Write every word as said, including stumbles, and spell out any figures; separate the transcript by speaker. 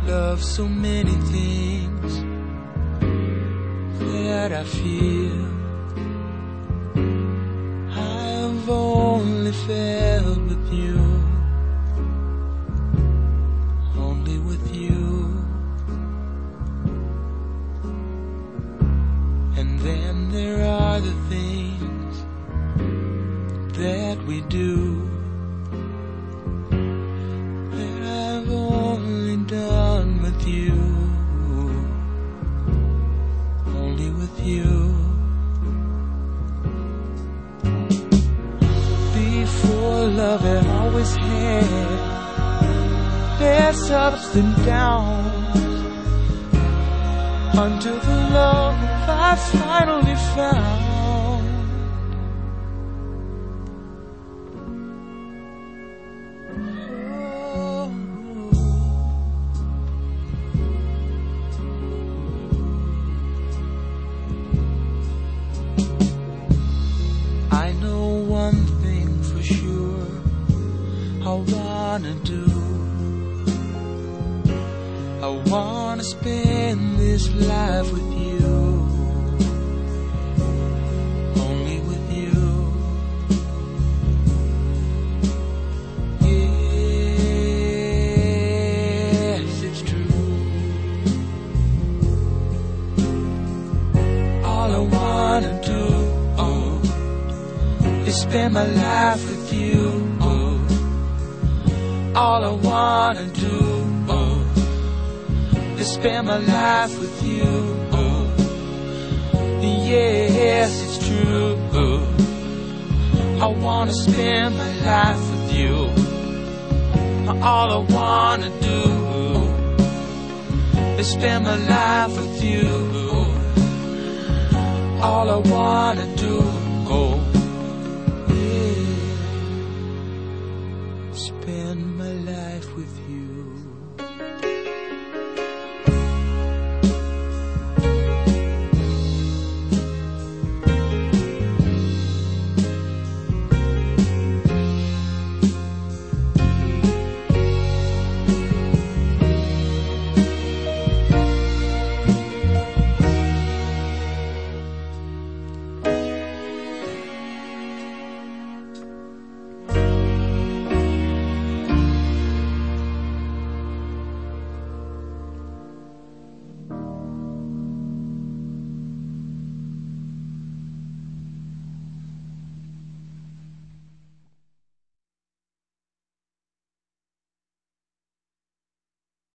Speaker 1: love so many things that I feel. I've only felt with you, only with you. And then there are the things that we do that I've only done with you, only with you. Before love had always had there's ups and downs, until the love I finally found. I know one thing for sure I wanna do. I wanna spend this life with you, only with you. Yes, it's true. All I wanna do, oh, is spend my life with you, oh. All I wanna do, oh, is spend my life with you, oh. Yes, it's true, oh. I wanna spend my life with you. All I wanna do, oh, is spend my life with you, oh. All I wanna do, oh, yeah, spend my life with you.